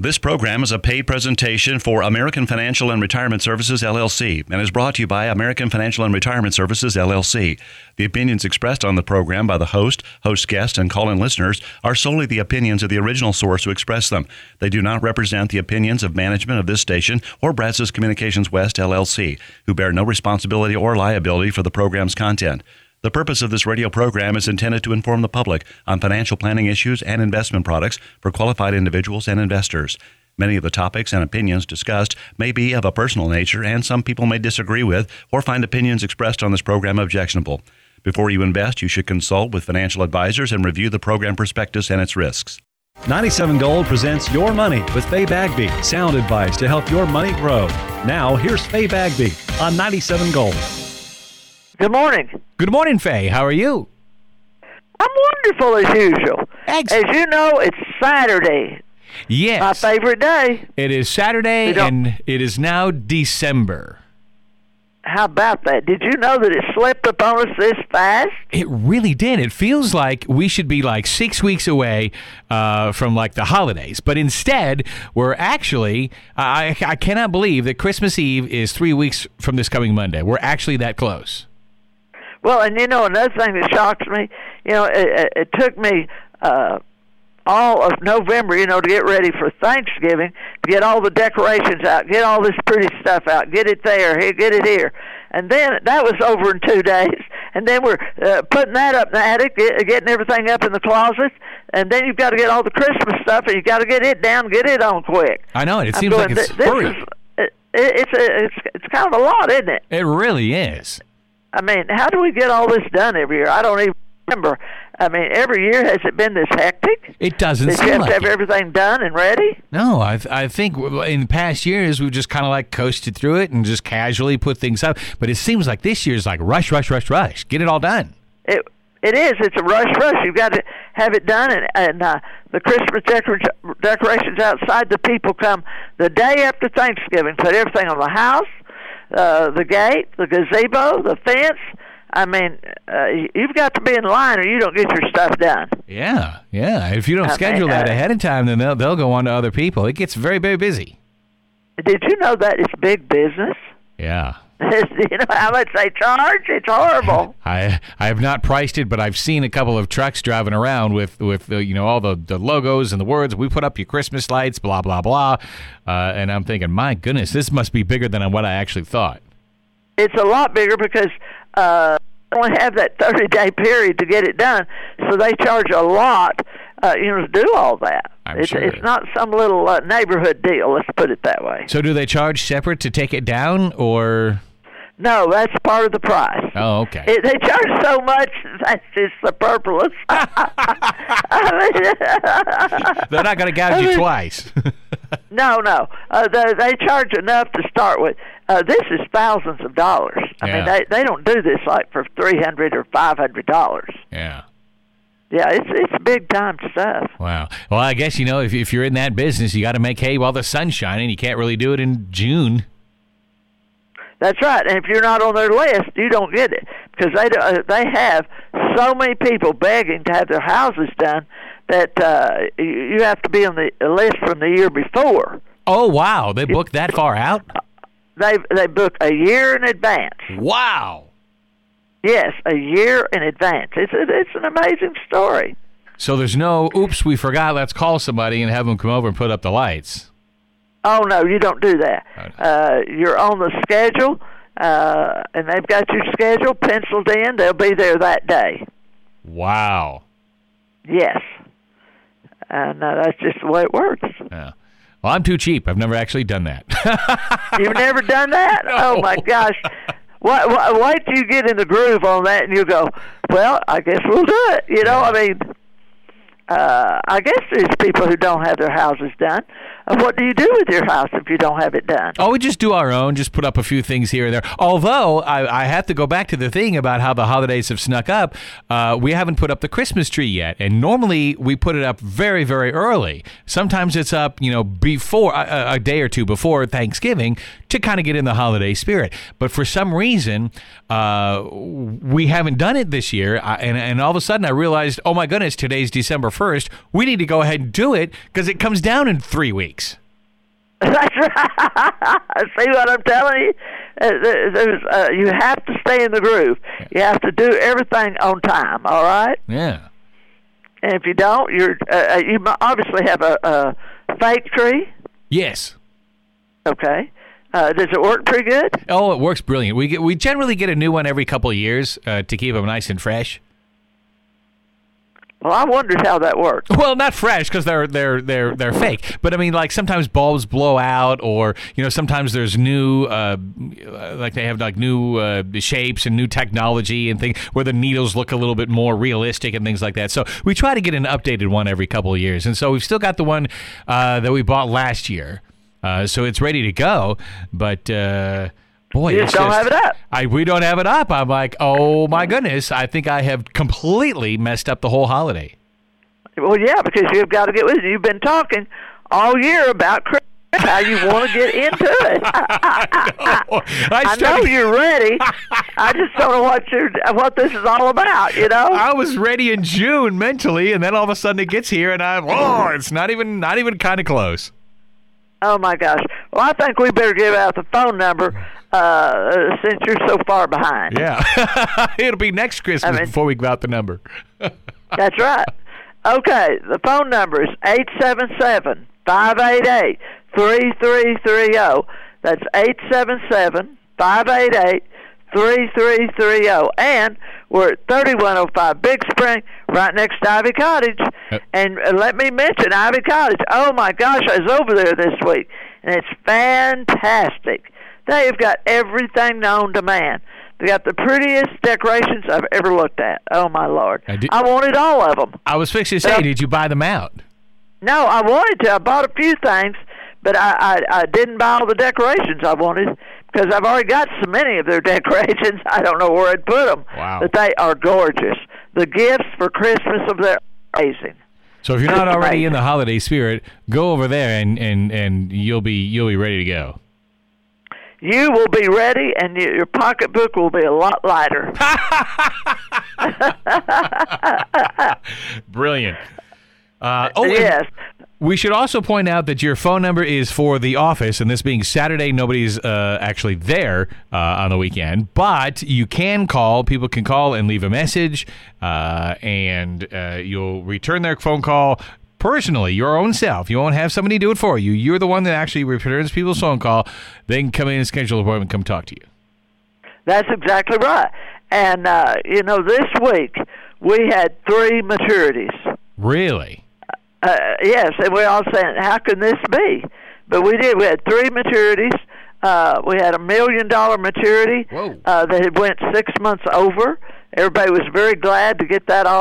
This program is a paid presentation for American Financial and Retirement Services, LLC, and is brought to you by American Financial and Retirement Services, LLC. The opinions expressed on the program by the host guests, and call-in listeners are solely the opinions of the original source who expressed them. They do not represent the opinions of management of this station or Brazos Communications West, LLC, who bear no responsibility or liability for the program's content. The purpose of this radio program is intended to inform the public on financial planning issues and investment products for qualified individuals and investors. Many of the topics and opinions discussed may be of a personal nature, and some people may disagree with or find opinions expressed on this program objectionable. Before you invest, you should consult with financial advisors and review the program prospectus and its risks. 97 Gold presents Your Money with Faye Bagby. Sound advice to help your money grow. Now, here's Faye Bagby on 97 Gold. Good morning. Good morning, Faye. How are you? I'm wonderful as usual. Excellent. As you know, it's Saturday. Yes. My favorite day. It is Saturday, and it is now December. How about that? Did you know that it slipped up on us this fast? It really did. It feels like we should be like 6 weeks away from like the holidays. But instead, we're actually, I cannot believe that Christmas Eve is 3 weeks from this coming Monday. We're actually that close. Well, and you know, another thing that shocks me, it took me all of November, to get ready for Thanksgiving, to get all the decorations out, get all this pretty stuff out, get it there, get it here. And then that was over in 2 days. And then we're putting that up in the attic, getting everything up in the closet. And then you've got to get all the Christmas stuff, and you've got to get it down, get it on quick. I know it. It seems like it's hurry. It's kind of a lot, isn't it? It really is. I mean, how do we get all this done every year? I don't even remember. I mean, every year, has it been this hectic? It doesn't seem like it. You have to have everything done and ready? No, I think in past years, we've just kind of like coasted through it and just casually put things up. But it seems like this year's like rush. Get it all done. It is. It's a rush. You've got to have it done. And the Christmas decorations outside, the people come the day after Thanksgiving, put everything on the house, the gate, the gazebo, the fence. I mean, you've got to be in line or you don't get your stuff done. Yeah. If you don't schedule that ahead of time, then they'll go on to other people. It gets very, very busy. Did you know that it's big business? Yeah. You know how much they charge? It's horrible. I have not priced it, but I've seen a couple of trucks driving around with all the logos and the words. We put up your Christmas lights, blah, blah, blah. And I'm thinking, my goodness, this must be bigger than what I actually thought. It's a lot bigger because they only have that 30-day period to get it done, so they charge a lot, to do all that. It's not some little neighborhood deal, let's put it that way. So do they charge separate to take it down, or? No, that's part of the price. Oh, okay. They charge so much, that's just superfluous. They're not going to gouge you twice. No. They charge enough to start with. This is thousands of dollars. I mean, they don't do this like for $300 or $500. Yeah. Yeah, it's big time stuff. Wow. Well, I guess if you're in that business, you got to make hay while the sun's shining. You can't really do it in June. That's right. And if you're not on their list, you don't get it because they have so many people begging to have their houses done that you have to be on the list from the year before. Oh wow! They book that far out? They book a year in advance. Wow. Yes, a year in advance. It's an amazing story. So there's no, oops, we forgot, let's call somebody and have them come over and put up the lights. Oh, no, you don't do that. You're on the schedule, and they've got your schedule penciled in. They'll be there that day. Wow. Yes. And that's just the way it works. Yeah. Well, I'm too cheap. I've never actually done that. You've never done that? No. Oh, my gosh. Wait till you get in the groove on that, and you go, well, I guess we'll do it. I mean, I guess there's people who don't have their houses done. What do you do with your house if you don't have it done? Oh, we just do our own, just put up a few things here and there. Although, I have to go back to the thing about how the holidays have snuck up. We haven't put up the Christmas tree yet, and normally we put it up very, very early. Sometimes it's up, before, a day or two before Thanksgiving. to kind of get in the holiday spirit. But for some reason, we haven't done it this year, and all of a sudden I realized, oh my goodness, today's December 1st. We need to go ahead and do it because it comes down in 3 weeks. That's right. See what I'm telling you? You have to stay in the groove. You have to do everything on time. All right? Yeah. And if you don't, you obviously have a fake tree. Yes. Okay. Does it work pretty good? Oh, it works brilliant. We generally get a new one every couple of years to keep them nice and fresh. Well, I wondered how that works. Well, not fresh because they're fake. But I mean, like sometimes bulbs blow out, or sometimes there's new, like they have like new shapes and new technology and things where the needles look a little bit more realistic and things like that. So we try to get an updated one every couple of years, and so we've still got the one that we bought last year, so it's ready to go. But boy, you just don't have it up. We don't have it up. I'm like, oh my goodness, I think I have completely messed up the whole holiday. Well, yeah, because you've got to get with it. You've been talking all year about Christmas, how you want to get into it. I know you're ready. I just don't know what this is all about, I was ready in June mentally, and then all of a sudden it gets here, and it's not even kind of close. Oh my gosh! Well, I think we better give out the phone number since you're so far behind. Yeah, it'll be next Christmas before we give out the number. That's right. Okay, the phone number is 877-588-3330. That's 877-588-3330. And we're at 3105 Big Spring, right next to Ivy Cottage. And let me mention Ivy Cottage. Oh, my gosh, I was over there this week, and it's fantastic. They have got everything known to man. They got the prettiest decorations I've ever looked at. Oh, my Lord. I wanted all of them. I was fixing to say, did you buy them out? No, I wanted to. I bought a few things, but I didn't buy all the decorations I wanted because I've already got so many of their decorations, I don't know where I'd put them. Wow. But they are gorgeous. The gifts for Christmas of their amazing. So if you're not already in the holiday spirit, go over there and you'll be ready to go. You will be ready, and your pocketbook will be a lot lighter. Brilliant. Yes. We should also point out that your phone number is for the office, and this being Saturday, nobody's actually there on the weekend. But you can call. People can call and leave a message, and you'll return their phone call personally, your own self. You won't have somebody do it for you. You're the one that actually returns people's phone call. They can come in and schedule an appointment and come talk to you. That's exactly right. And, this week we had 3 maturities. Really? Yes, and we're all saying, how can this be? But we did. We had 3 maturities. We had $1 million maturity that had went 6 months over. Everybody was very glad to get that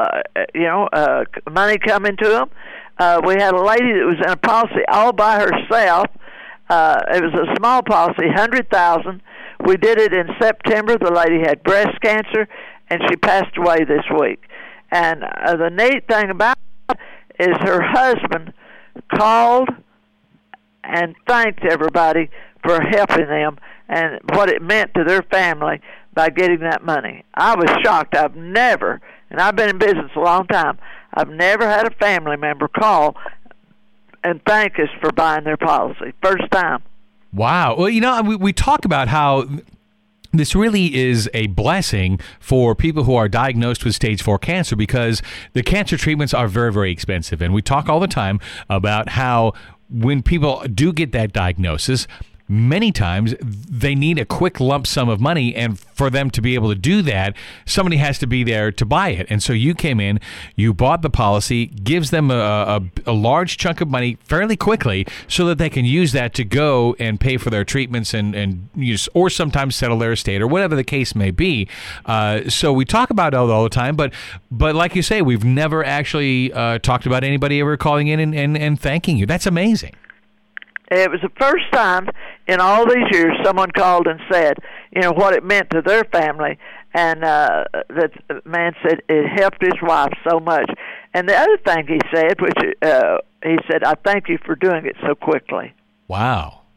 money coming to them. We had a lady that was in a policy all by herself. It was a small policy, $100,000. We did it in September. The lady had breast cancer, and she passed away this week. And the neat thing about it is her husband called and thanked everybody for helping them and what it meant to their family by getting that money. I was shocked. I've never, and I've been in business a long time, I've never had a family member call and thank us for buying their policy. First time. Wow. Well, we talk about how this really is a blessing for people who are diagnosed with stage 4 cancer because the cancer treatments are very, very expensive. And we talk all the time about how when people do get that diagnosis, many times they need a quick lump sum of money, and for them to be able to do that, somebody has to be there to buy it. And so you came in, you bought the policy, gives them a large chunk of money fairly quickly so that they can use that to go and pay for their treatments and use, or sometimes settle their estate or whatever the case may be. So we talk about it all the time, but like you say, we've never actually talked about anybody ever calling in and thanking you. That's amazing. It was the first time in all these years someone called and said, what it meant to their family, and that man said it helped his wife so much. And the other thing he said, which he said, I thank you for doing it so quickly. Wow.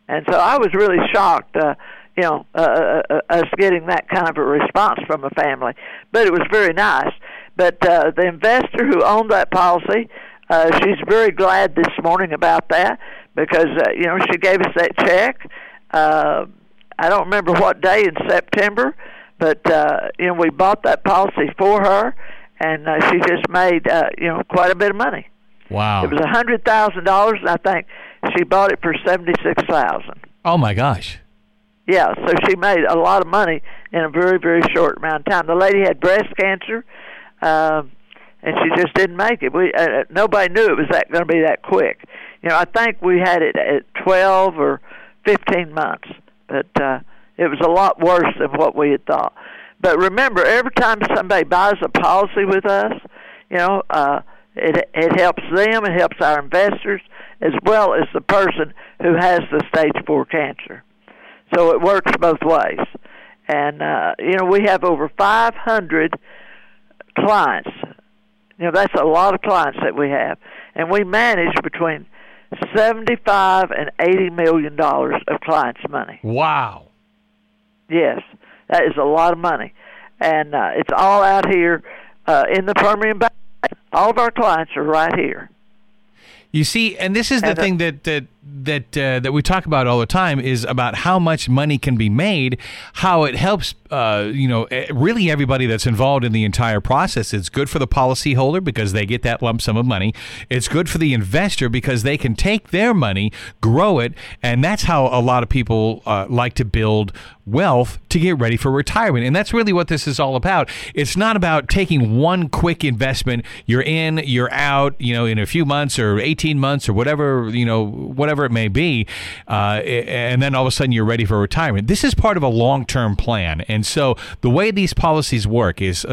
And so I was really shocked, us getting that kind of a response from a family. But it was very nice. But the investor who owned that policy, she's very glad this morning about that because, she gave us that check. I don't remember what day in September, but, we bought that policy for her, and she just made, quite a bit of money. Wow. It was $100,000, and I think she bought it for $76,000. Oh, my gosh. Yeah, so she made a lot of money in a very, very short amount of time. The lady had breast cancer, and she just didn't make it. Nobody knew it was going to be that quick. I think we had it at 12 or 15 months, but it was a lot worse than what we had thought. But remember, every time somebody buys a policy with us, it helps them, it helps our investors, as well as the person who has the stage 4 cancer. So it works both ways. And, we have over 500 clients. That's a lot of clients that we have. And we manage between $75 and $80 million of clients' money. Wow. Yes, that is a lot of money. And it's all out here in the Permian Basin. All of our clients are right here. You see, and this is the thing that we talk about all the time is about how much money can be made, how it helps, really everybody that's involved in the entire process. It's good for the policyholder because they get that lump sum of money. It's good for the investor because they can take their money, grow it, and that's how a lot of people like to build wealth to get ready for retirement. And that's really what this is all about. It's not about taking one quick investment. You're in, you're out, in a few months or 18 months or whatever it may be, and then all of a sudden you're ready for retirement. This is part of a long-term plan. And so the way these policies work is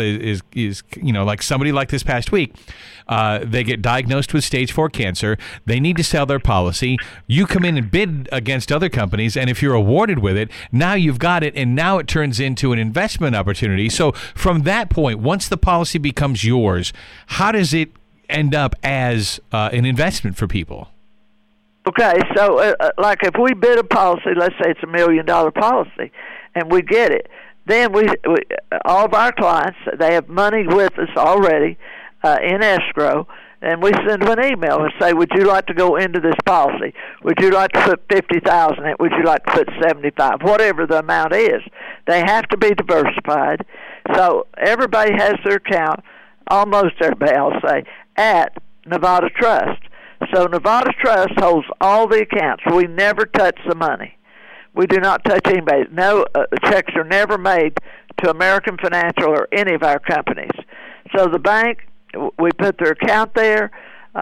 like somebody like this past week, they get diagnosed with stage 4 cancer. They need to sell their policy. You come in and bid against other companies, and if you're awarded with it, now you've got it, and now it turns into an investment opportunity. So from that point, once the policy becomes yours, how does it end up as an investment for people? Okay, so like if we bid a policy, let's say it's $1 million policy, and we get it, then we all of our clients, they have money with us already in escrow, and we send them an email and say, would you like to go into this policy? Would you like to put $50,000 in it? Would you like to put $75,000? Whatever the amount is. They have to be diversified. So everybody has their account, almost everybody, I'll say, at Nevada Trust. So Nevada Trust holds all the accounts. We never touch the money. We do not touch anybody. No checks are never made to American Financial or any of our companies. So the bank, we put their account there.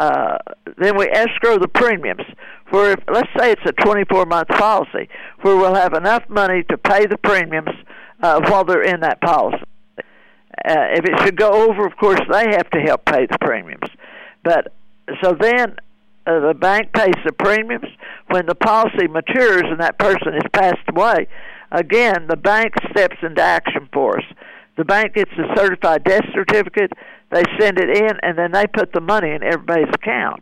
Then we escrow the premiums. Where let's say it's a 24-month policy, where we'll have enough money to pay the premiums while they're in that policy. If it should go over, of course, they have to help pay the premiums. But so then the bank pays the premiums. When the policy matures and that person has passed away, again, the bank steps into action for us. The bank gets a certified death certificate, they send it in, and then they put the money in everybody's account.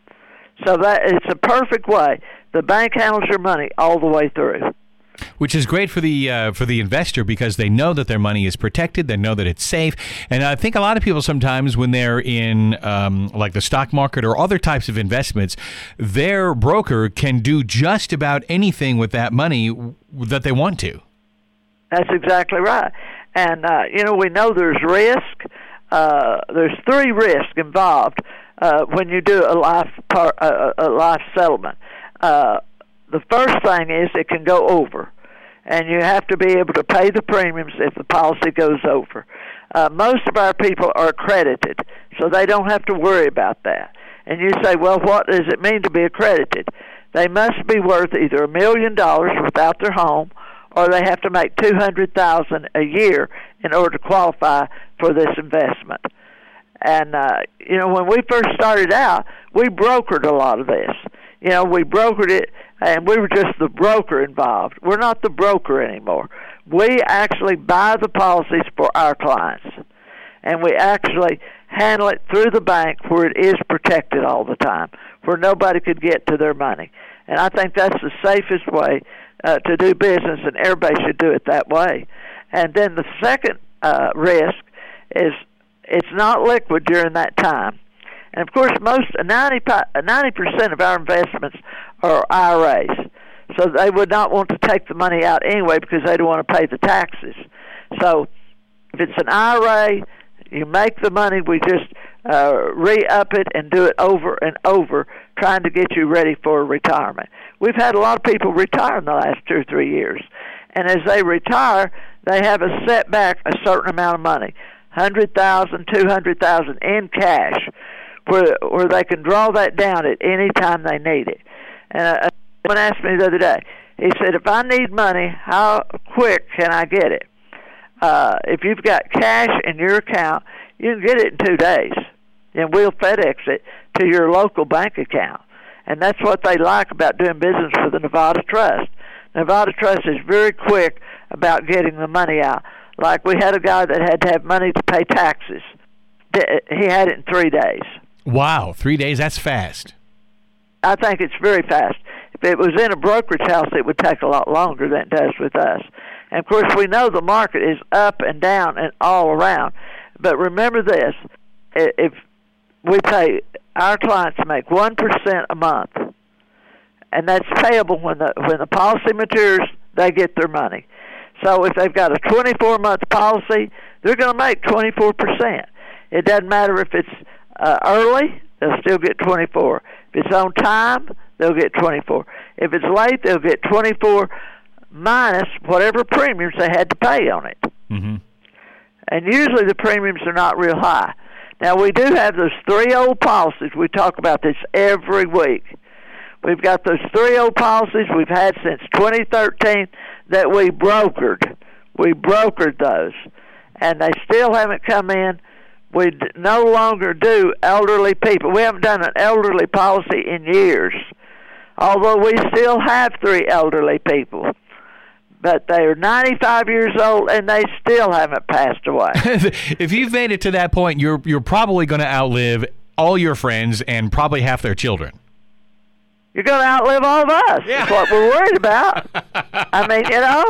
So that it's a perfect way. The bank handles your money all the way through. Which is great for the investor because they know that their money is protected, they know that it's safe, and I think a lot of people sometimes when they're in like the stock market or other types of investments, their broker can do just about anything with that money that they want to. That's exactly right, and we know there's risk. There's 3 risks involved when you do a life settlement. The first thing is it can go over, and you have to be able to pay the premiums if the policy goes over. Most of our people are accredited, so they don't have to worry about that. And you say, well, what does it mean to be accredited? They must be worth either $1 million without their home, or they have to make $200,000 a year in order to qualify for this investment. And, when we first started out, we brokered a lot of this. We brokered it, and we were just the broker involved. We're not the broker anymore. We actually buy the policies for our clients, and we actually handle it through the bank where it is protected all the time, where nobody could get to their money. And I think that's the safest way to do business, and everybody should do it that way. And then the second risk is it's not liquid during that time. And, of course, 90% of our investments are IRAs. So they would not want to take the money out anyway because they don't want to pay the taxes. So if it's an IRA, you make the money, we just re-up it and do it over and over, trying to get you ready for retirement. We've had a lot of people retire in the last 2 or 3 years. And as they retire, they have a setback a certain amount of money, $100,000, $200,000 in cash, where they can draw that down at any time they need it. And someone asked me the other day, he said, if I need money, how quick can I get it? If you've got cash in your account, you can get it in 2 days, and we'll FedEx it to your local bank account. And that's what they like about doing business with the Nevada Trust. Nevada Trust is very quick about getting the money out. Like we had a guy that had to have money to pay taxes. He had it in 3 days. Wow, 3 days, that's fast. I think it's very fast. If it was in a brokerage house, it would take a lot longer than it does with us. And, of course, we know the market is up and down and all around. But remember this, if we pay our clients to make 1% a month, and that's payable when the policy matures, they get their money. So if they've got a 24-month policy, they're going to make 24%. It doesn't matter if it's early, they'll still get 24. If it's on time, they'll get 24. If it's late, they'll get 24 minus whatever premiums they had to pay on it. Mm-hmm. And usually the premiums are not real high. Now, we do have those 3 old policies. We talk about this every week. We've got those 3 old policies we've had since 2013 that we brokered. We brokered those, and they still haven't come in. We no longer do elderly people. We haven't done an elderly policy in years, although we still have 3 elderly people. But they're 95 years old, and they still haven't passed away. If you've made it to that point, you're probably going to outlive all your friends and probably half their children. You're going to outlive all of us. Yeah. That's what we're worried about. I mean,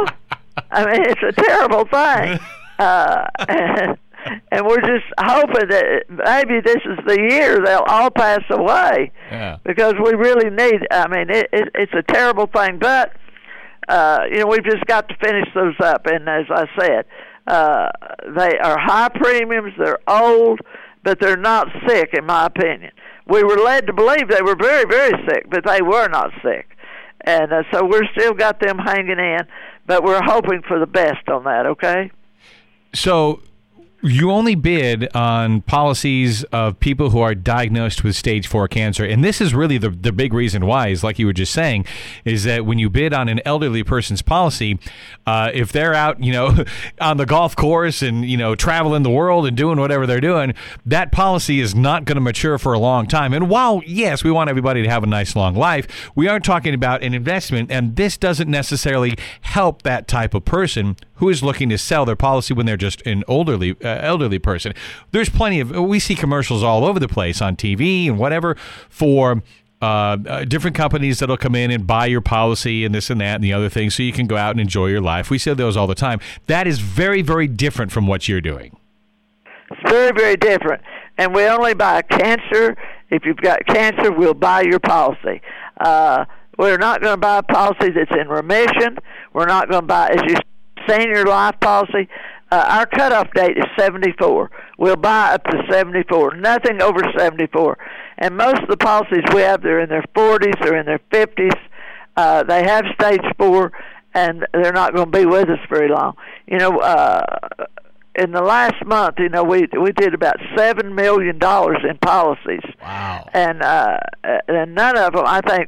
it's a terrible thing. And we're just hoping that maybe this is the year they'll all pass away. Yeah. Because we really need, it's a terrible thing. But, we've just got to finish those up. And as I said, they are high premiums, they're old, but they're not sick, in my opinion. We were led to believe they were very, very sick, but they were not sick. And so we're still got them hanging in, but we're hoping for the best on that, okay? So you only bid on policies of people who are diagnosed with stage 4 cancer. And this is really the big reason why, is like you were just saying, is that when you bid on an elderly person's policy, if they're out, on the golf course and, traveling the world and doing whatever they're doing, that policy is not going to mature for a long time. And while, yes, we want everybody to have a nice long life, we are talking about an investment, and this doesn't necessarily help that type of person who is looking to sell their policy when they're just an elderly person. There's we see commercials all over the place on TV and whatever for different companies that'll come in and buy your policy and this and that and the other thing so you can go out and enjoy your life. We see those all the time. That is very, very different from what you're doing. It's very, very different. And we only buy cancer. If you've got cancer, we'll buy your policy. We're not going to buy a policy that's in remission. We're not going to buy, as you senior life policy. Our cutoff date is 74. We'll buy up to 74. Nothing over 74. And most of the policies we have, they're in their 40s, they're in their 50s. They have stage 4, and they're not going to be with us very long. In the last month, we did about $7 million in policies. Wow. And none of them, I think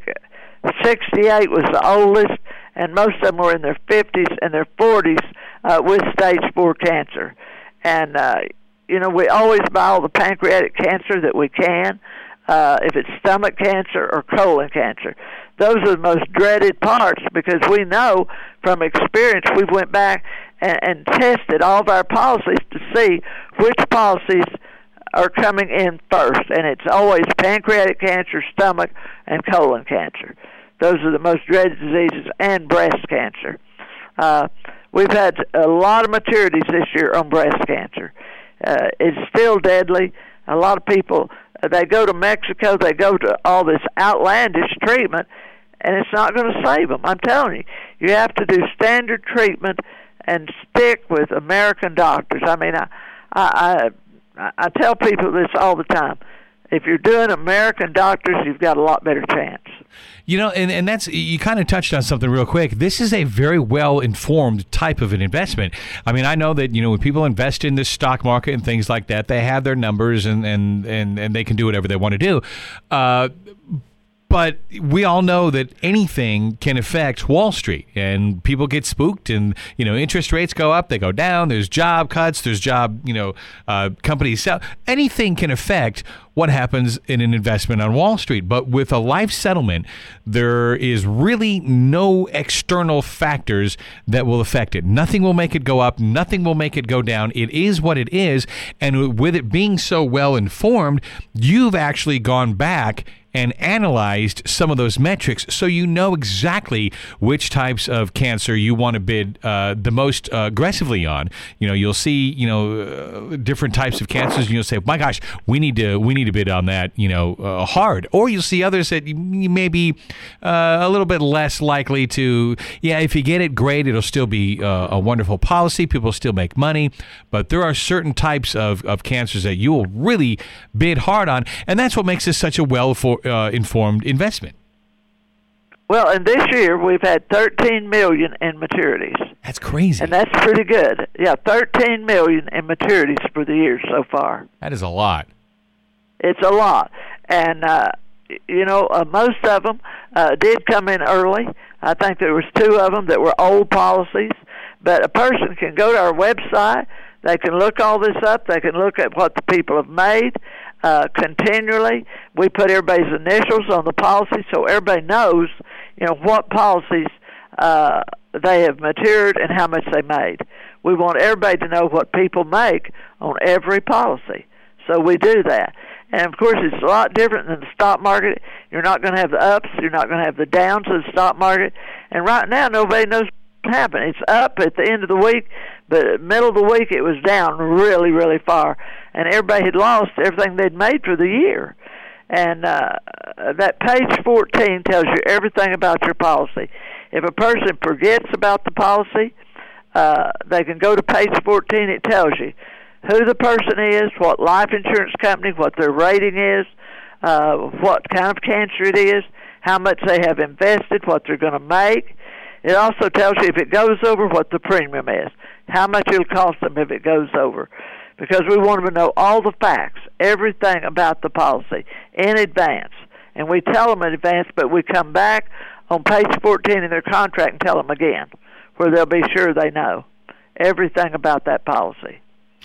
68 was the oldest, and most of them were in their 50s and their 40s with stage 4 cancer. And, we always buy all the pancreatic cancer that we can, if it's stomach cancer or colon cancer. Those are the most dreaded parts because we know from experience, we went back and tested all of our policies to see which policies are coming in first, and it's always pancreatic cancer, stomach, and colon cancer. Those are the most dreaded diseases, and breast cancer. We've had a lot of maturities this year on breast cancer. It's still deadly. A lot of people, they go to Mexico, they go to all this outlandish treatment, and it's not going to save them. I'm telling you, you have to do standard treatment and stick with American doctors. I mean, I tell people this all the time. If you're doing American doctors, you've got a lot better chance. You know, and that's, you kind of touched on something real quick. This is a very well-informed type of an investment. I mean, I know that, you know, when people invest in the stock market and things like that, they have their numbers and they can do whatever they want to do. But we all know that anything can affect Wall Street, and people get spooked, and, you know, interest rates go up, they go down, there's job cuts, there's companies sell. Anything can affect what happens in an investment on Wall Street. But with a life settlement, there is really no external factors that will affect it. Nothing will make it go up. Nothing will make it go down. It is what it is. And with it being so well informed, you've actually gone back and analyzed some of those metrics, so you know exactly which types of cancer you want to bid the most aggressively on. You know, you'll see, different types of cancers, and you'll say, "My gosh, we need to bid on that," hard. Or you'll see others that you may be a little bit less likely to. Yeah, if you get it, great. It'll still be a wonderful policy. People still make money, but there are certain types of cancers that you will really bid hard on, and that's what makes this such a informed investment. Well, and this year we've had 13 million in maturities. That's crazy. And that's pretty good. Yeah, 13 million in maturities for the year so far. That is a lot. It's a lot. And, most of them did come in early. I think there was 2 of them that were old policies. But a person can go to our website. They can look all this up. They can look at what the people have made. Continually, we put everybody's initials on the policy so everybody knows, what policies they have matured and how much they made. We want everybody to know what people make on every policy, so we do that. And of course, it's a lot different than the stock market. You're not going to have the ups, you're not going to have the downs of the stock market. And right now, nobody knows what's happening. It's up at the end of the week, but middle of the week it was down really, really far. And everybody had lost everything they'd made for the year. And that page 14 tells you everything about your policy. If a person forgets about the policy, they can go to page 14. It tells you who the person is, what life insurance company, what their rating is, what kind of cancer it is, how much they have invested, what they're going to make. It also tells you if it goes over, what the premium is, how much it'll cost them if it goes over. Because we want them to know all the facts, everything about the policy in advance. And we tell them in advance, but we come back on page 14 in their contract and tell them again, where they'll be sure they know everything about that policy.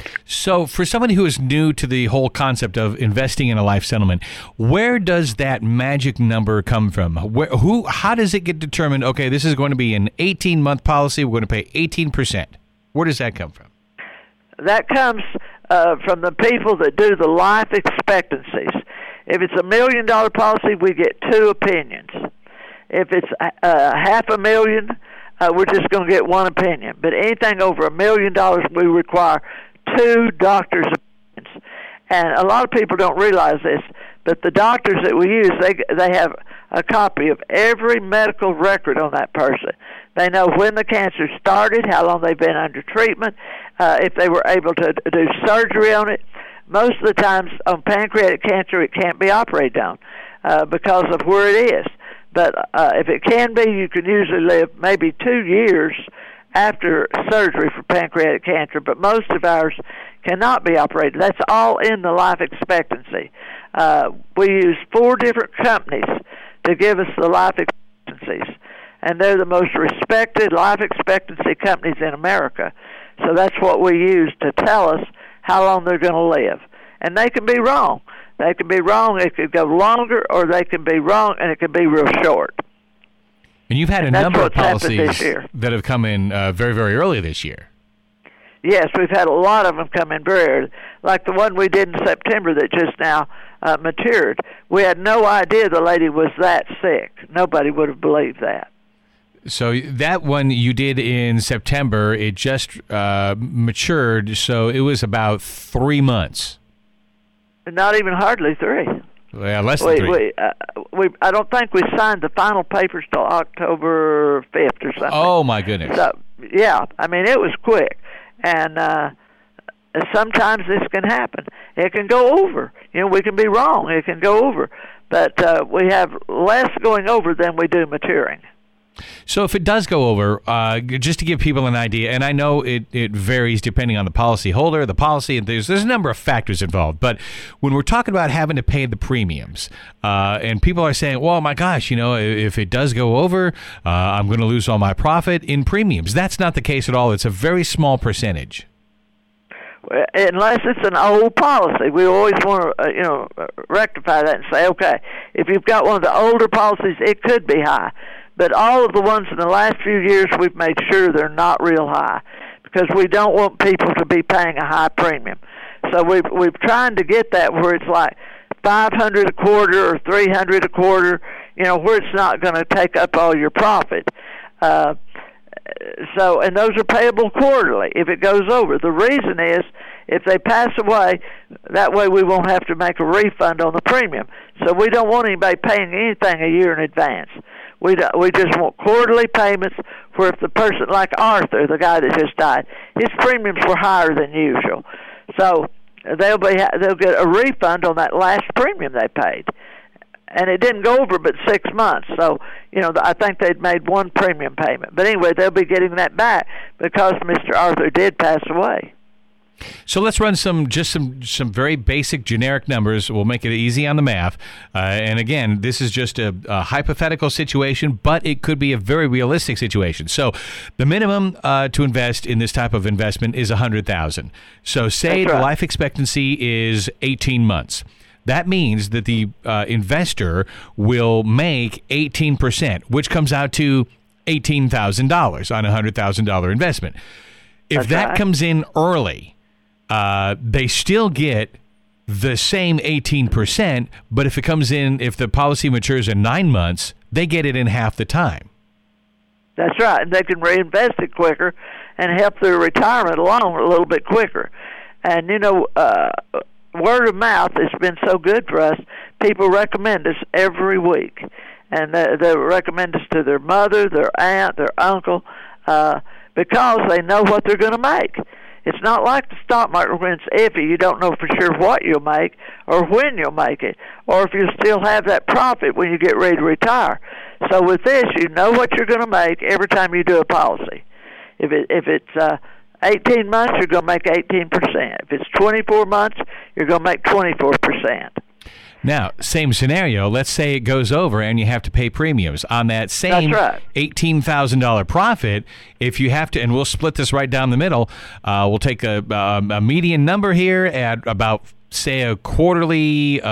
So for somebody who is new to the whole concept of investing in a life settlement, where does that magic number come from? How does it get determined, okay, this is going to be an 18-month policy, we're going to pay 18%. Where does that come from? That comes from the people that do the life expectancies. If it's $1 million policy, we get 2 opinions. If it's $500,000, we're just going to get 1 opinion. But anything over $1 million, we require 2 doctors' opinions. And a lot of people don't realize this, but the doctors that we use, they have a copy of every medical record on that person. They know when the cancer started, how long they've been under treatment, if they were able to do surgery on it. Most of the times on pancreatic cancer, it can't be operated on because of where it is. But if it can be, you can usually live maybe 2 years after surgery for pancreatic cancer, but most of ours cannot be operated. That's all in the life expectancy. We use 4 different companies to give us the life expectancies, and they're the most respected life expectancy companies in America. So that's what we use to tell us how long they're going to live. And they can be wrong. They can be wrong. It could go longer, or they can be wrong, and it can be real short. And you've had a number of policies that have come in very, very early this year. Yes, we've had a lot of them come in very early. Like the one we did in September that just now matured. We had no idea the lady was that sick. Nobody would have believed that. So that one you did in September, it just matured, so it was about 3 months. Not even hardly 3. Yeah, less than 3. I don't think we signed the final papers till October 5th or something. Oh, my goodness. So, yeah, I mean, it was quick. And sometimes this can happen. It can go over. You know, we can be wrong. It can go over. But we have less going over than we do maturing. So if it does go over, just to give people an idea, and I know it varies depending on the policy holder, the policy, and there's a number of factors involved, but when we're talking about having to pay the premiums, and people are saying, well, my gosh, you know, if it does go over, I'm going to lose all my profit in premiums. That's not the case at all. It's a very small percentage. Unless it's an old policy. We always want to, rectify that and say, okay, if you've got one of the older policies, it could be high. But all of the ones in the last few years, we've made sure they're not real high because we don't want people to be paying a high premium. So we've trying to get that where it's like $500 a quarter or $300 a quarter, you know, where it's not going to take up all your profit. And those are payable quarterly if it goes over. The reason is if they pass away, that way we won't have to make a refund on the premium. So we don't want anybody paying anything a year in advance. We just want quarterly payments where if the person, like Arthur, the guy that just died, his premiums were higher than usual. So they'll get a refund on that last premium they paid. And it didn't go over but 6 months. So, you know, I think they'd made one premium payment. But anyway, they'll be getting that back because Mr. Arthur did pass away. So let's run some very basic generic numbers. We'll make it easy on the math. And again, this is just a hypothetical situation, but it could be a very realistic situation. So the minimum to invest in this type of investment is $100,000. So say the life expectancy is 18 months. That means that the investor will make 18%, which comes out to $18,000 on a $100,000 investment. If that comes in early, they still get the same 18%, but if the policy matures in 9 months, they get it in half the time. That's right, and they can reinvest it quicker and help their retirement along a little bit quicker. And, you know, word of mouth has been so good for us. People recommend us every week, and they recommend us to their mother, their aunt, their uncle, because they know what they're going to make. It's not like the stock market when it's iffy. You don't know for sure what you'll make or when you'll make it or if you'll still have that profit when you get ready to retire. So with this, you know what you're going to make every time you do a policy. If it's 18 months, you're going to make 18%. If it's 24 months, you're going to make 24%. Now, same scenario. Let's say it goes over and you have to pay premiums on that same $18,000 profit. If you have to, and we'll split this right down the middle. We'll take a median number here at about, say, a quarterly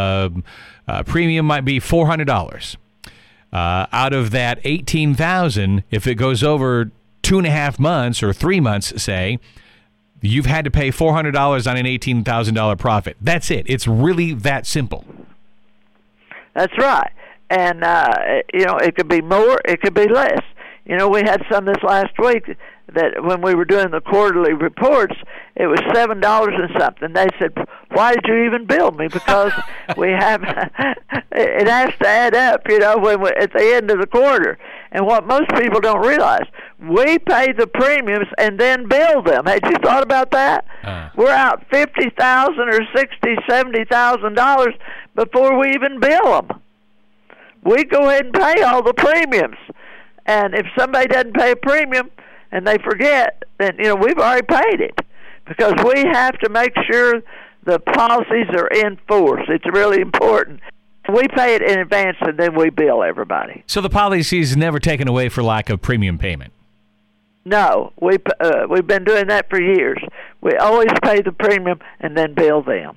premium might be $400. Out of that $18,000, if it goes over 2.5 months or 3 months, say, you've had to pay $400 on an $18,000 profit. That's it. It's really that simple. That's right. And, you know, it could be more, it could be less. You know, we had some this last week that when we were doing the quarterly reports, it was $7 and something. They said, why did you even bill me? Because we have, it has to add up, you know, at the end of the quarter. And what most people don't realize, we pay the premiums and then bill them. Had you thought about that? We're out $50,000 or $60,000, $70,000 before we even bill them. We go ahead and pay all the premiums. And if somebody doesn't pay a premium and they forget, then, you know, we've already paid it because we have to make sure the policies are in force. It's really important. We pay it in advance and then we bill everybody. So the policy is never taken away for lack of premium payment? No, we've been doing that for years. We always pay the premium and then bill them.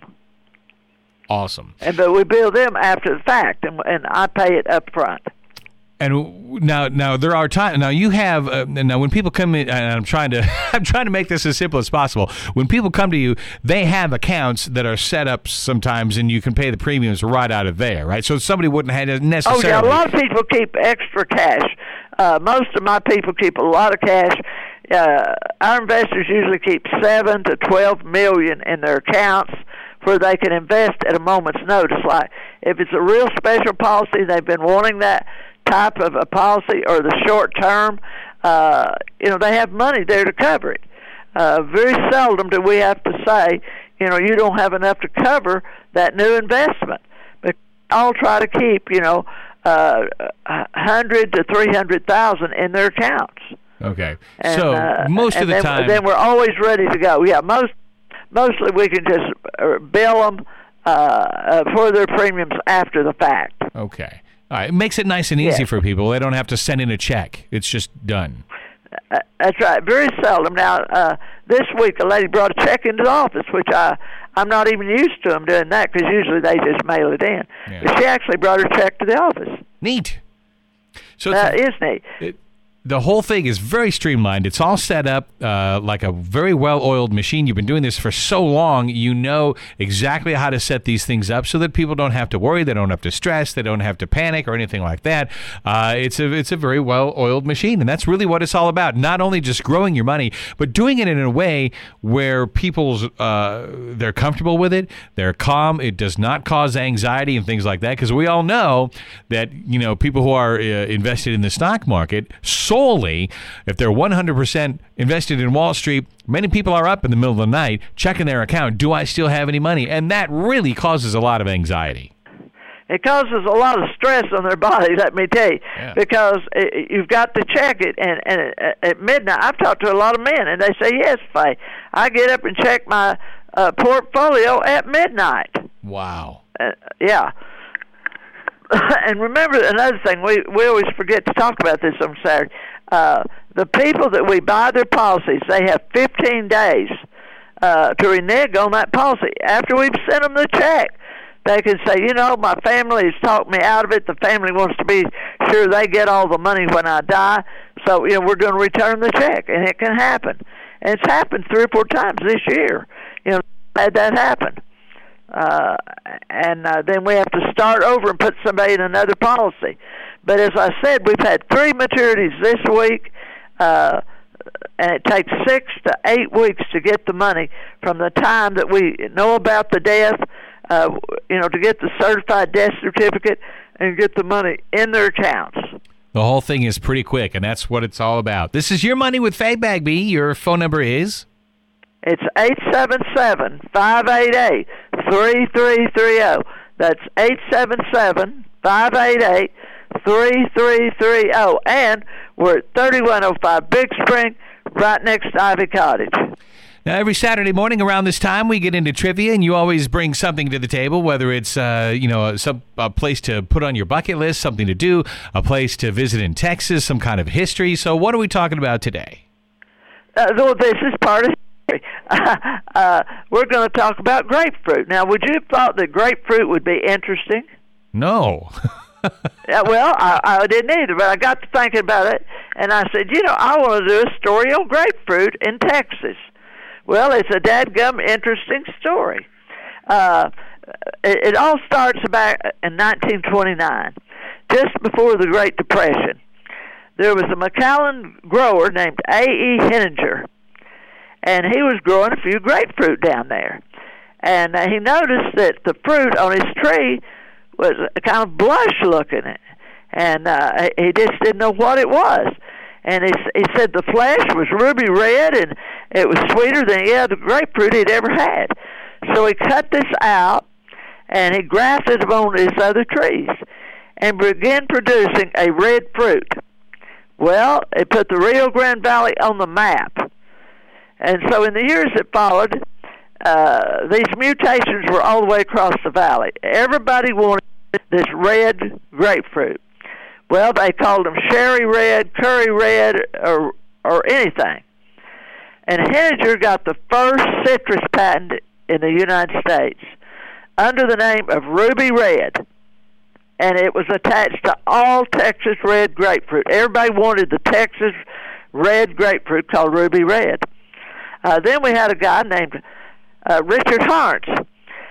Awesome. But we bill them after the fact, and I pay it up front. And Now there are times. Now you have. Now when people come in, and I'm trying to make this as simple as possible. When people come to you, they have accounts that are set up sometimes, and you can pay the premiums right out of there, right? So somebody wouldn't have necessarily. Oh yeah, a lot of people keep extra cash. Most of my people keep a lot of cash. Our investors usually keep $7 to $12 million in their accounts, where they can invest at a moment's notice. Like if it's a real special policy, they've been wanting that type of a policy, or the short term, they have money there to cover it. Very seldom do we have to say, you don't have enough to cover that new investment. But I'll try to keep, $100 to $300,000 in their accounts. Okay. And, so most of the time, then we're always ready to go. Yeah, mostly we can just bill them for their premiums after the fact. Okay. All right. It makes it nice and easy for people. They don't have to send in a check. It's just done. That's right. Very seldom. Now, this week a lady brought a check into the office, which I'm not even used to them doing that, because usually they just mail it in. Yeah. But she actually brought her check to the office. Neat. So that is neat. The whole thing is very streamlined. It's all set up like a very well-oiled machine. You've been doing this for so long, you know exactly how to set these things up so that people don't have to worry, they don't have to stress, they don't have to panic or anything like that. It's a very well-oiled machine, and that's really what it's all about. Not only just growing your money, but doing it in a way where they're comfortable with it, they're calm, it does not cause anxiety and things like that, because we all know that people who are invested in the stock market solely, if they're 100% invested in Wall Street, many people are up in the middle of the night checking their account. Do I still have any money? And that really causes a lot of anxiety. It causes a lot of stress on their body, let me tell you, because you've got to check it. And at midnight, I've talked to a lot of men, and they say, yes, Faye, I get up and check my portfolio at midnight. Wow. Yeah. And remember another thing, we always forget to talk about this on Saturday. The people that we buy their policies, they have 15 days to renege on that policy. After we've sent them the check, they can say, my family has talked me out of it. The family wants to be sure they get all the money when I die. So, we're going to return the check, and it can happen. And it's happened 3 or 4 times this year. Had that happen. And then we have to start over and put somebody in another policy. But as I said, we've had 3 maturities this week, and it takes 6 to 8 weeks to get the money from the time that we know about the death, to get the certified death certificate and get the money in their accounts. The whole thing is pretty quick, and that's what it's all about. This is Your Money with Faye Bagby. Your phone number is? It's 877-588-3330. That's 877-588-3330. And we're at 3105 Big Spring, right next to Ivy Cottage. Now, every Saturday morning around this time, we get into trivia, and you always bring something to the table, whether it's, a place to put on your bucket list, something to do, a place to visit in Texas, some kind of history. So what are we talking about today? This is part of we're going to talk about grapefruit. Now, would you have thought that grapefruit would be interesting? No. Well, I didn't either, but I got to thinking about it, and I said, I want to do a story on grapefruit in Texas. Well, it's a dadgum interesting story. It all starts back in 1929, just before the Great Depression. There was a McAllen grower named A.E. Henninger, and he was growing a few grapefruit down there. And he noticed that the fruit on his tree was kind of blush-looking, and he just didn't know what it was. And he said the flesh was ruby red, and it was sweeter than any other grapefruit he'd ever had. So he cut this out, and he grafted them on his other trees, and began producing a red fruit. Well, it put the Rio Grande Valley on the map. And so in the years that followed, these mutations were all the way across the valley. Everybody wanted this red grapefruit. Well, they called them sherry red, curry red, or anything. And Henninger got the first citrus patent in the United States under the name of Ruby Red. and it was attached to all Texas red grapefruit. Everybody wanted the Texas red grapefruit called Ruby Red. Then we had a guy named Richard Harntz.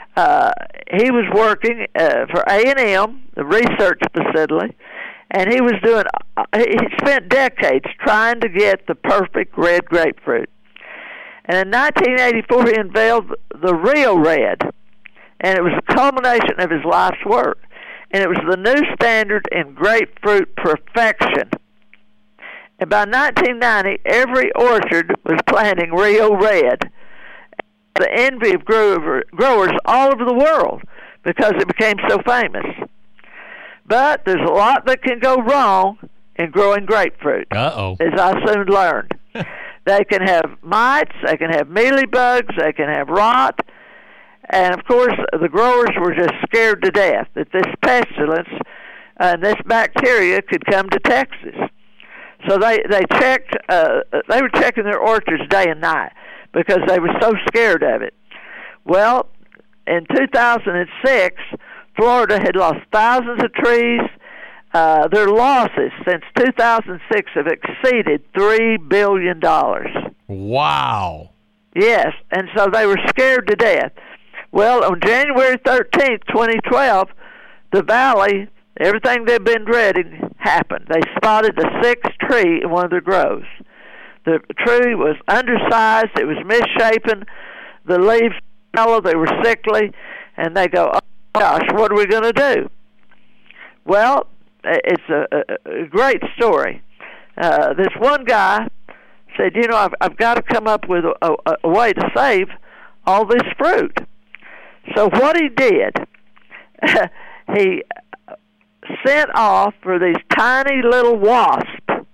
He was working for A&M, the research facility, and he was he spent decades trying to get the perfect red grapefruit. And in 1984, he unveiled the Rio Red, and it was a culmination of his life's work. And it was the new standard in grapefruit perfection. And by 1990, every orchard was planting Rio Red, the envy of growers all over the world because it became so famous. But there's a lot that can go wrong in growing grapefruit, as I soon learned. They can have mites, they can have mealybugs, they can have rot, and of course the growers were just scared to death that this pestilence and this bacteria could come to Texas. So they checked. They were checking their orchards day and night because they were so scared of it. Well, in 2006, Florida had lost thousands of trees. Their losses since 2006 have exceeded $3 billion. Wow. Yes, and so they were scared to death. Well, on January 13th, 2012, the valley, everything they've been dreading happened. They spotted a sixth tree in one of their groves. The tree was undersized, it was misshapen, the leaves were yellow, they were sickly, and they go, oh gosh, what are we going to do? Well, it's a great story. This one guy said, you know, I've got to come up with a way to save all this fruit. So what he did, he sent off for these tiny little wasps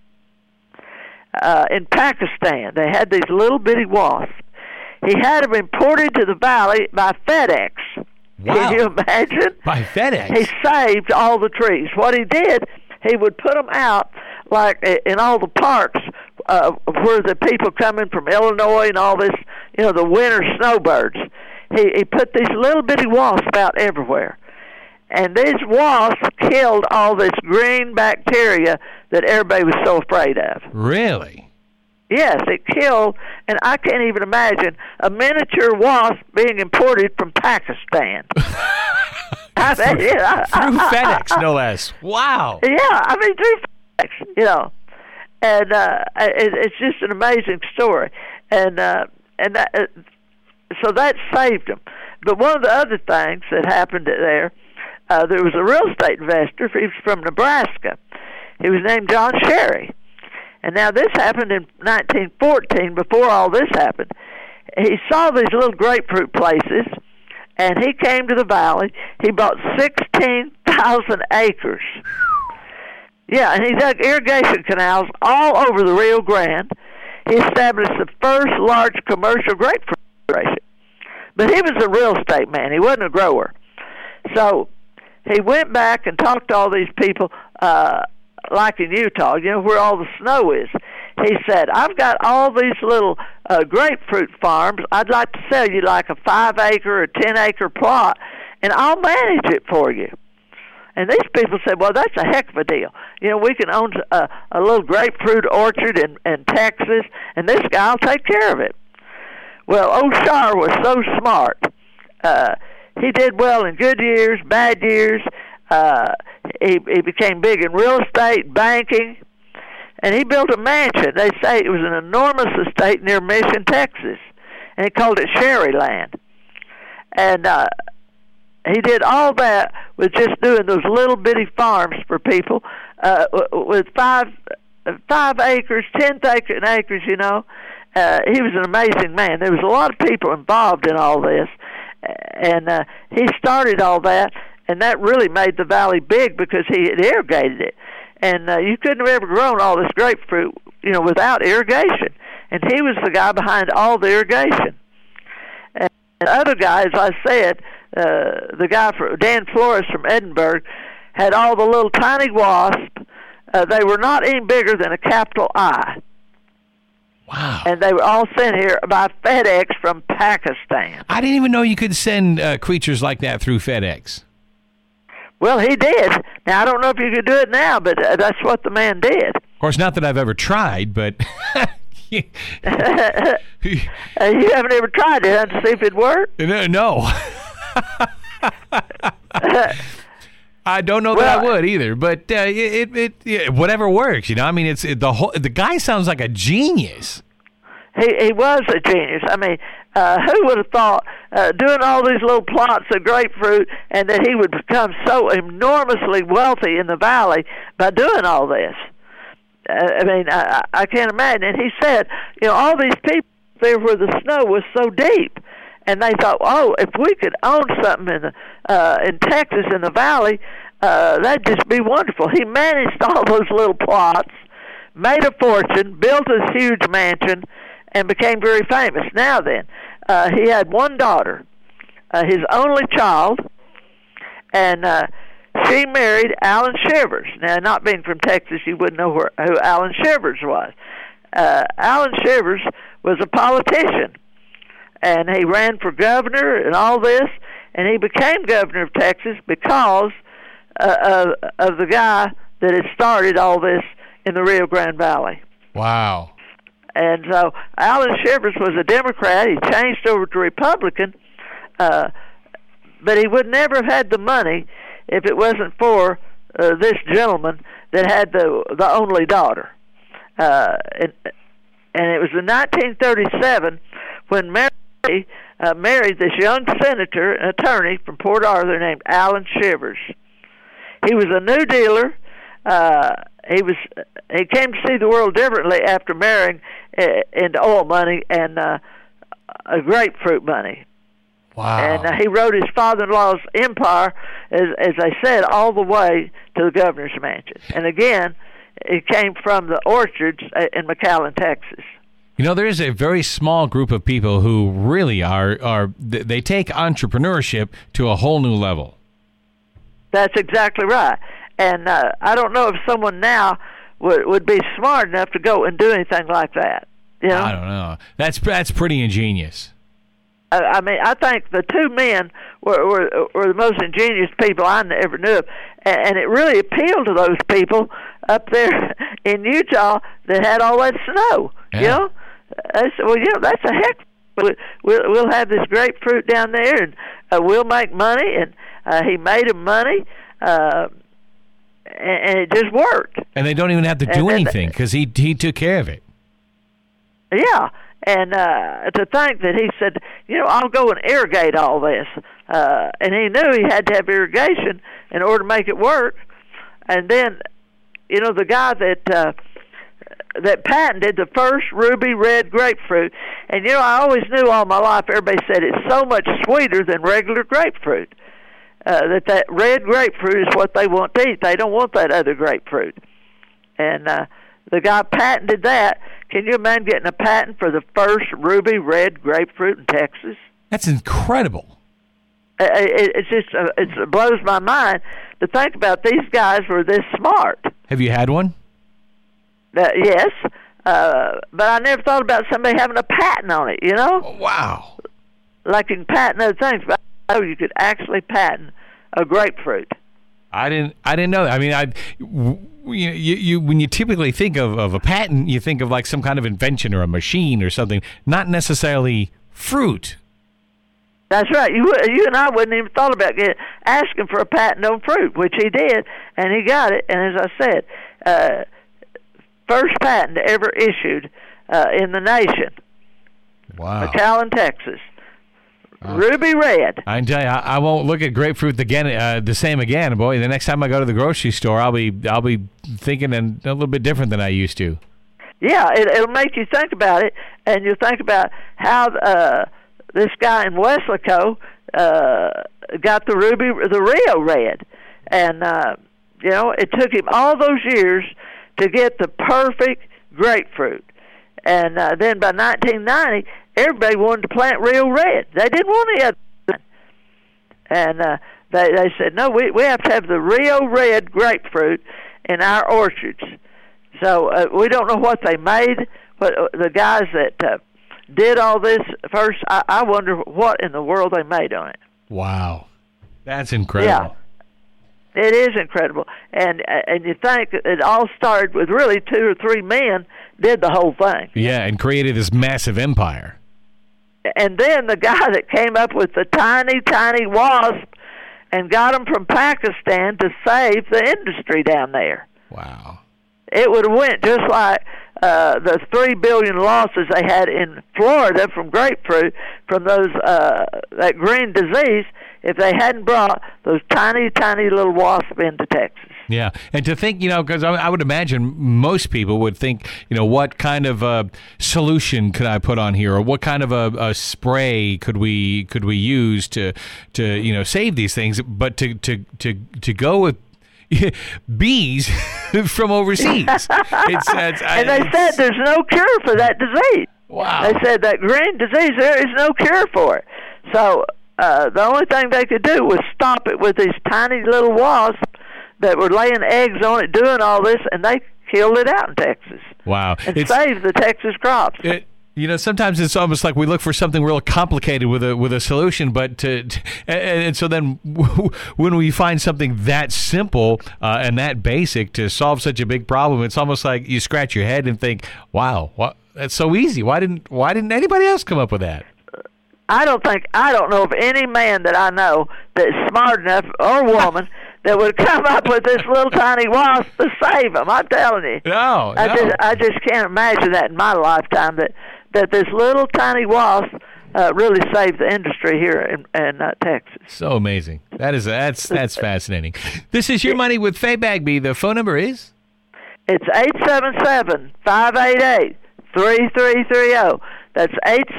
in Pakistan. They had these little bitty wasps. He had them imported to the valley by FedEx. Wow. Can you imagine? By FedEx? He saved all the trees. What he did, he would put them out like in all the parks where the people come in from Illinois and all this, you know, the winter snowbirds. He put these little bitty wasps out everywhere. And these wasps killed all this green bacteria that everybody was so afraid of. Really? Yes, it killed, and I can't even imagine a miniature wasp being imported from Pakistan. Through FedEx, no less. Wow. Yeah, I mean, through FedEx, you know. And it's just an amazing story. And so that saved them. But one of the other things that happened there was a real estate investor. He was from Nebraska. He was named John Sherry. And now this happened in 1914, before all this happened. He saw these little grapefruit places, and he came to the valley. He bought 16,000 acres. Yeah, and he dug irrigation canals all over the Rio Grande. He established the first large commercial grapefruit operation. But he was a real estate man. He wasn't a grower. So he went back and talked to all these people, like in Utah, you know, where all the snow is. He said, I've got all these little grapefruit farms. I'd like to sell you like a 5-acre or 10-acre plot, and I'll manage it for you. And these people said, well, that's a heck of a deal. You know, we can own a little grapefruit orchard in Texas, and this guy will take care of it. Well, O'Shar was so smart. He did well in good years, bad years. He became big in real estate, banking, and he built a mansion. They say it was an enormous estate near Mission, Texas, and he called it Sherryland. And he did all that with just doing those little bitty farms for people with 5 acres, 10 acres, you know. He was an amazing man. There was a lot of people involved in all this, and he started all that. And that really made the valley big because he had irrigated it. And you couldn't have ever grown all this grapefruit, you know, without irrigation. And he was the guy behind all the irrigation. And the other guy, as I said, the guy, Dan Flores from Edinburgh, had all the little tiny wasps. They were not any bigger than a capital I. Wow. And they were all sent here by FedEx from Pakistan. I didn't even know you could send creatures like that through FedEx. Well, he did. Now, I don't know if you could do it now, but that's what the man did. Of course, not that I've ever tried, but You haven't ever tried it to see if it worked? No. I don't know that I would either, but it whatever works, you know. I mean, the guy sounds like a genius. He was a genius. I mean, who would have thought doing all these little plots of grapefruit and that he would become so enormously wealthy in the valley by doing all this? I mean, I can't imagine. And he said, you know, all these people there where the snow was so deep, and they thought, oh, if we could own something in Texas in the valley, that'd just be wonderful. He managed all those little plots, made a fortune, built this huge mansion, and became very famous. Now then, he had one daughter, his only child, and she married Alan Shivers. Now, not being from Texas, you wouldn't know who Alan Shivers was. Alan Shivers was a politician, and he ran for governor and all this, and he became governor of Texas because of the guy that had started all this in the Rio Grande Valley. Wow. And so Alan Shivers was a Democrat. He changed over to Republican, but he would never have had the money if it wasn't for this gentleman that had the only daughter. And it was in 1937 when Mary married this young senator, an attorney from Port Arthur named Alan Shivers. He was a New Dealer. He came to see the world differently after marrying into oil money and grapefruit money. Wow. And he rode his father-in-law's empire, as I said, all the way to the governor's mansion. And again, it came from the orchards in McAllen, Texas. You know, there is a very small group of people who really they take entrepreneurship to a whole new level. That's exactly right. And I don't know if someone now would be smart enough to go and do anything like that. You know? I don't know. That's pretty ingenious. I mean, I think the two men were the most ingenious people I ever knew of, and it really appealed to those people up there in Utah that had all that snow. Yeah. You know, I said, well, you know, that's a heck. We'll have this grapefruit down there, and we'll make money. And he made him money, and it just worked. And they don't even have to do anything because he took care of it. Yeah. And to think that he said, you know, I'll go and irrigate all this. And he knew he had to have irrigation in order to make it work. And then, you know, the guy that patented the first ruby red grapefruit, and, you know, I always knew all my life, everybody said it's so much sweeter than regular grapefruit. That red grapefruit is what they want to eat. They don't want that other grapefruit. And the guy patented that. Can you imagine getting a patent for the first ruby red grapefruit in Texas? That's incredible. It blows my mind to think about these guys were this smart. Have you had one? Yes, but I never thought about somebody having a patent on it, you know? Oh, wow. Like you can patent other things, but I know you could actually patent a grapefruit. I didn't know that. I mean, you when you typically think of a patent, you think of like some kind of invention or a machine or something, not necessarily fruit. That's right. You and I wouldn't even thought about asking for a patent on fruit, which he did, and he got it. And as I said, first patent ever issued in the nation. Wow. McAllen, Texas. Ruby red. I can tell you, I won't look at grapefruit the same again. Boy, the next time I go to the grocery store, I'll be thinking a little bit different than I used to. Yeah, it'll make you think about it, and you'll think about how this guy in Weslaco got the Rio red, and you know, it took him all those years to get the perfect grapefruit, and then by 1990. Everybody wanted to plant Rio Red. They didn't want any other thing. And they said, no, we have to have the Rio Red grapefruit in our orchards. So we don't know what they made, but the guys that did all this first, I wonder what in the world they made on it. Wow. That's incredible. It is incredible, and you think it all started with really 2 or 3 men did the whole thing. Yeah, and created this massive empire. And then the guy that came up with the tiny wasp and got them from Pakistan to save the industry down there. Wow. It would have went just like the 3 billion losses they had in Florida from grapefruit from those that green disease if they hadn't brought those tiny little wasps into Texas. Yeah, and to think, because I would imagine most people would think, what kind of solution could I put on here, or what kind of a spray could we use to save these things, but to go with bees from overseas. And they said there's no cure for that disease. Wow. They said that green disease, there is no cure for it. So the only thing they could do was stop it with these tiny little wasps that were laying eggs on it, doing all this, and they killed it out in Texas. Wow. And saved the Texas crops. Sometimes it's almost like we look for something real complicated with a solution, but and so then when we find something that simple and that basic to solve such a big problem, it's almost like you scratch your head and think, "Wow, that's so easy. Why didn't anybody else come up with that?" I don't know of any man that I know that's smart enough, or woman, that would come up with this little tiny wasp to save them. I'm telling you. No. I just can't imagine that in my lifetime, that this little tiny wasp really saved the industry here in Texas. So amazing. That's fascinating. This is Your Money with Faye Bagby. The phone number is? It's 877-588-3330. That's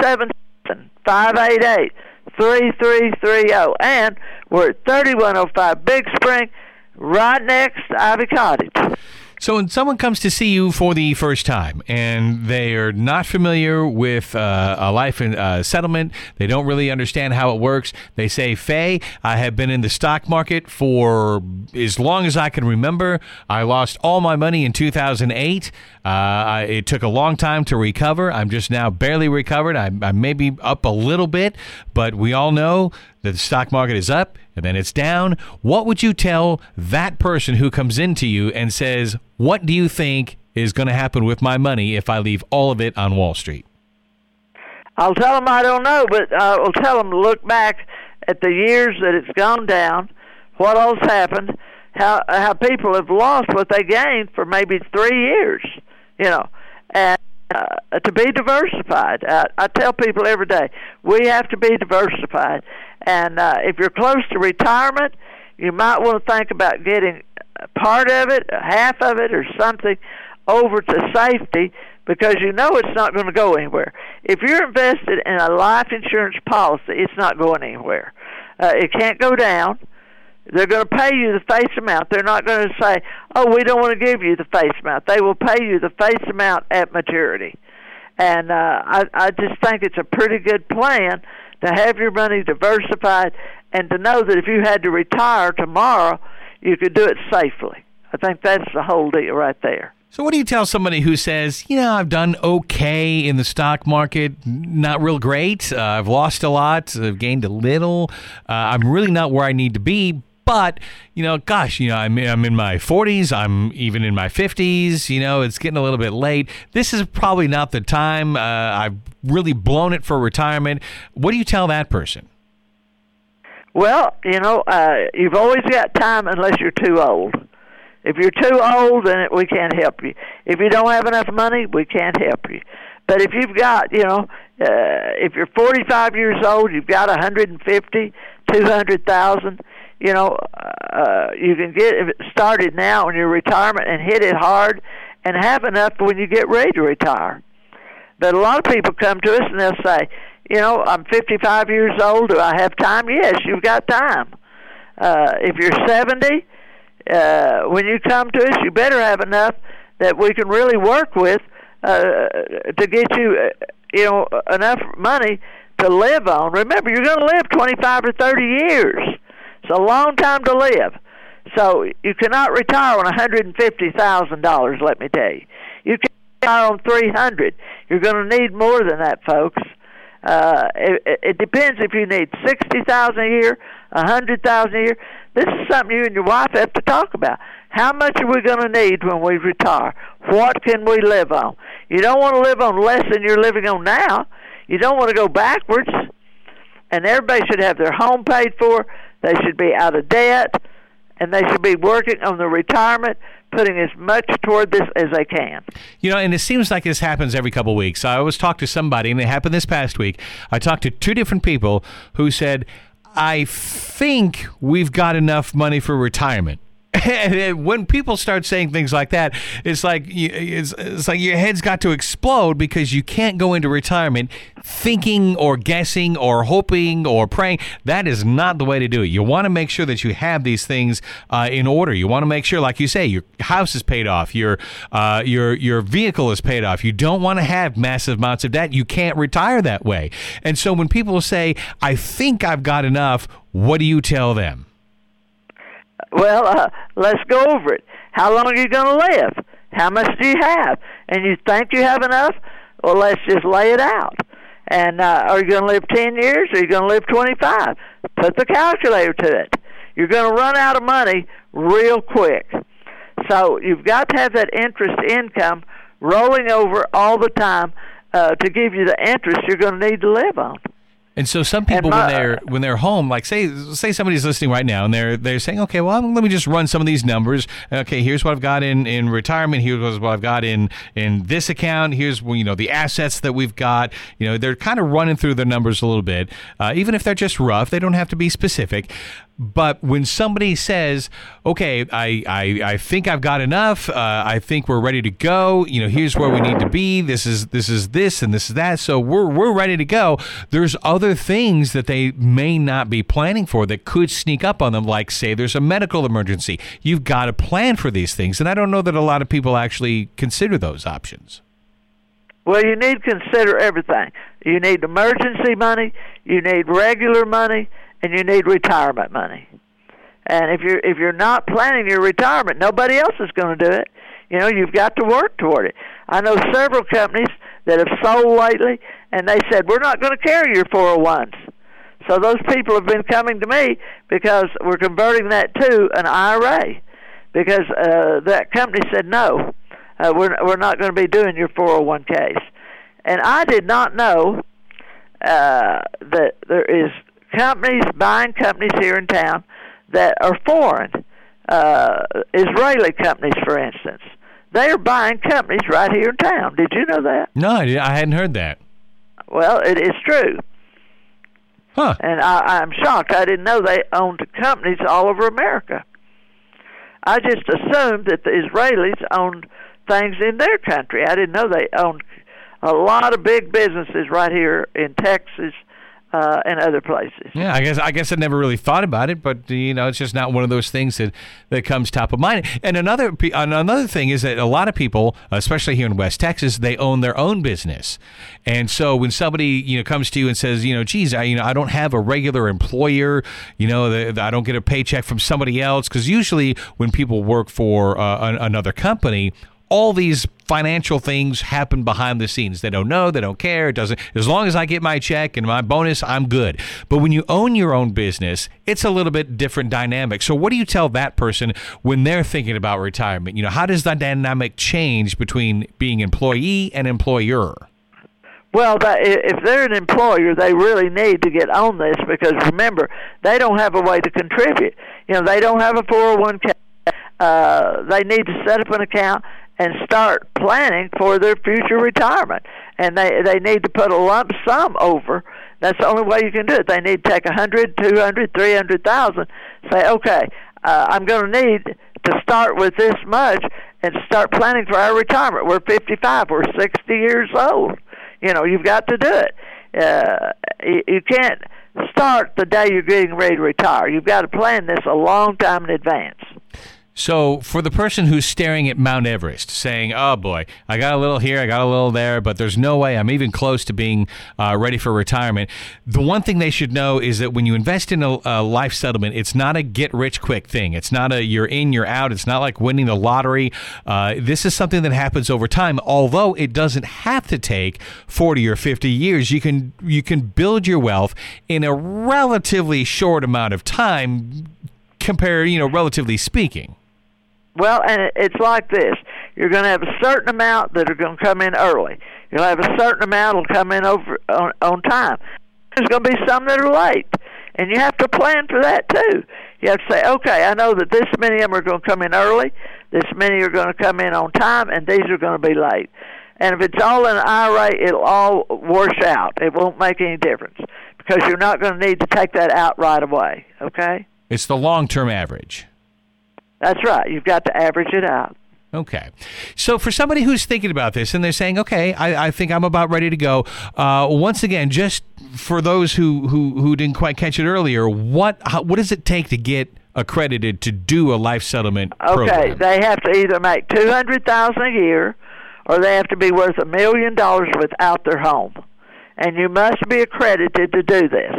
877-588-3330. And we're at 3105 Big Spring, right next to Ivy Cottage. So when someone comes to see you for the first time and they are not familiar with a life settlement, they don't really understand how it works, they say, Faye, I have been in the stock market for as long as I can remember. I lost all my money in 2008. It took a long time to recover. I'm just now barely recovered. I may be up a little bit, but we all know that the stock market is up and then it's down. What would you tell that person who comes into you and says, what do you think is going to happen with my money if I leave all of it on Wall Street? I'll tell them I don't know, but I'll tell them to look back at the years that it's gone down, what else happened, how people have lost what they gained for maybe 3 years, and to be diversified. I tell people every day, we have to be diversified. And if you're close to retirement, you might want to think about getting part of it, half of it, or something over to safety, because it's not going to go anywhere. If you're invested in a life insurance policy, it's not going anywhere. It can't go down. They're going to pay you the face amount. They're not going to say, oh, we don't want to give you the face amount. They will pay you the face amount at maturity. And I just think it's a pretty good plan to have your money diversified and to know that if you had to retire tomorrow, you could do it safely. I think that's the whole deal right there. So what do you tell somebody who says, I've done okay in the stock market, not real great, I've lost a lot, I've gained a little, I'm really not where I need to be, but, I'm in my 40s, I'm even in my 50s, it's getting a little bit late. This is probably not the time. I've really blown it for retirement. What do you tell that person? Well, you've always got time unless you're too old. If you're too old, then we can't help you. If you don't have enough money, we can't help you. But if you've got, if you're 45 years old, you've got 150, 200,000, you can get started now in your retirement and hit it hard and have enough when you get ready to retire. But a lot of people come to us and they'll say, I'm 55 years old. Do I have time? Yes, you've got time. If you're 70, when you come to us, you better have enough that we can really work with to get you, enough money to live on. Remember, you're going to live 25 or 30 years. It's a long time to live. So you cannot retire on $150,000, let me tell you. You can retire on $300,000. You're going to need more than that, folks. It depends if you need $60,000 a year, $100,000 a year. This is something you and your wife have to talk about. How much are we going to need when we retire? What can we live on? You don't want to live on less than you're living on now. You don't want to go backwards. And everybody should have their home paid for. They should be out of debt. And they should be working on their retirement, putting as much toward this as they can. You know, and it seems like this happens every couple of weeks. I always talk to somebody, and it happened this past week. I talked to two different people who said, I think we've got enough money for retirement. And when people start saying things like that, it's like your head's got to explode, because you can't go into retirement thinking or guessing or hoping or praying. That is not the way to do it. You want to make sure that you have these things in order. You want to make sure, like you say, your house is paid off, your vehicle is paid off. You don't want to have massive amounts of debt. You can't retire that way. And so when people say, I think I've got enough, what do you tell them? Well, let's go over it. How long are you going to live? How much do you have? And you think you have enough? Well, let's just lay it out. And are you going to live 10 years, or are you going to live 25? Put the calculator to it. You're going to run out of money real quick. So you've got to have that interest income rolling over all the time to give you the interest you're going to need to live on. And so some people, when they're home, like say somebody's listening right now, and they're saying, okay, well, let me just run some of these numbers. Okay, here's what I've got in retirement. Here's what I've got in this account. Here's the assets that we've got. They're kind of running through their numbers a little bit, even if they're just rough. They don't have to be specific. But when somebody says, okay, I think I've got enough, I think we're ready to go, here's where we need to be, this is this and this is that, so we're ready to go, there's other things that they may not be planning for that could sneak up on them, like say there's a medical emergency. You've got to plan for these things, and I don't know that a lot of people actually consider those options. Well, you need to consider everything. You need emergency money, you need regular money, and you need retirement money. And if you're not planning your retirement, nobody else is going to do it. You've got to work toward it. I know several companies that have sold lately, and they said, we're not going to carry your 401s. So those people have been coming to me because we're converting that to an IRA, because that company said, no, we're not going to be doing your 401ks. And I did not know that there is buying companies here in town that are foreign. Israeli companies, for instance. They are buying companies right here in town. Did you know that? No, I hadn't heard that. Well, it is true. Huh. And I'm shocked. I didn't know they owned companies all over America. I just assumed that the Israelis owned things in their country. I didn't know they owned a lot of big businesses right here in Texas, and other places. Yeah, I guess I never really thought about it, but it's just not one of those things that comes top of mind. And another thing is that a lot of people, especially here in West Texas, they own their own business. And so when somebody comes to you and says, geez, I don't have a regular employer, I don't get a paycheck from somebody else, because usually when people work for another company, all these financial things happen behind the scenes. They don't know, they don't care. It doesn't. As long as I get my check and my bonus, I'm good. But when you own your own business, it's a little bit different dynamic. So what do you tell that person when they're thinking about retirement? How does that dynamic change between being employee and employer? Well, if they're an employer, they really need to get on this, because remember, they don't have a way to contribute. They don't have a 401k. They need to set up an account and start planning for their future retirement. And they need to put a lump sum over. That's the only way you can do it. They need to take 100, 200, 300,000. Say, okay, I'm going to need to start with this much and start planning for our retirement. We're 55. We're 60 years old. You've got to do it. You can't start the day you're getting ready to retire. You've got to plan this a long time in advance. So for the person who's staring at Mount Everest, saying, oh boy, I got a little here, I got a little there, but there's no way I'm even close to being ready for retirement, the one thing they should know is that when you invest in a life settlement, it's not a get-rich-quick thing. It's not a you're in, you're out. It's not like winning the lottery. This is something that happens over time, although it doesn't have to take 40 or 50 years. You can build your wealth in a relatively short amount of time, relatively speaking. Well, and it's like this. You're going to have a certain amount that are going to come in early. You'll have a certain amount that will come in on time. There's going to be some that are late, and you have to plan for that too. You have to say, okay, I know that this many of them are going to come in early, this many are going to come in on time, and these are going to be late. And if it's all in an IRA, it'll all wash out. It won't make any difference because you're not going to need to take that out right away, okay? It's the long-term average. That's right. You've got to average it out. Okay. So for somebody who's thinking about this and they're saying, okay, I think I'm about ready to go, once again, just for those who didn't quite catch it earlier, what does it take to get accredited to do a life settlement program? Okay. They have to either make $200,000 a year or they have to be worth $1 million without their home. And you must be accredited to do this.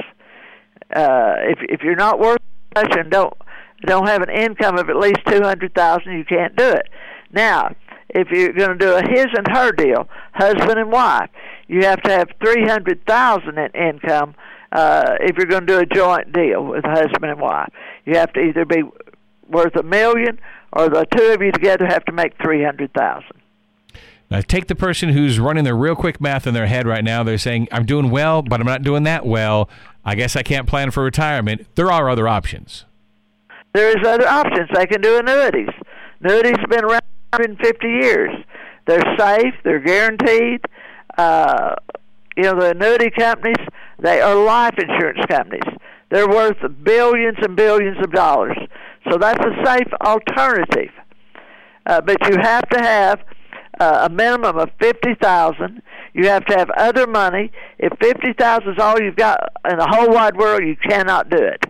If you're not worth much and don't have an income of at least $200,000, you can't do it. Now, if you're going to do a his and her deal, husband and wife, you have to have $300,000 in income. If you're going to do a joint deal with husband and wife, you have to either be worth $1 million or the two of you together have to make $300,000. Now, take the person who's running their real quick math in their head right now. They're saying, I'm doing well, but I'm not doing that well. I guess I can't plan for retirement. There are other options. There is other options. They can do annuities. Annuities have been around 150 years. They're safe. They're guaranteed. The annuity companies, they are life insurance companies. They're worth billions and billions of dollars. So that's a safe alternative. But you have to have a minimum of $50,000. You have to have other money. If $50,000 is all you've got in the whole wide world, you cannot do it.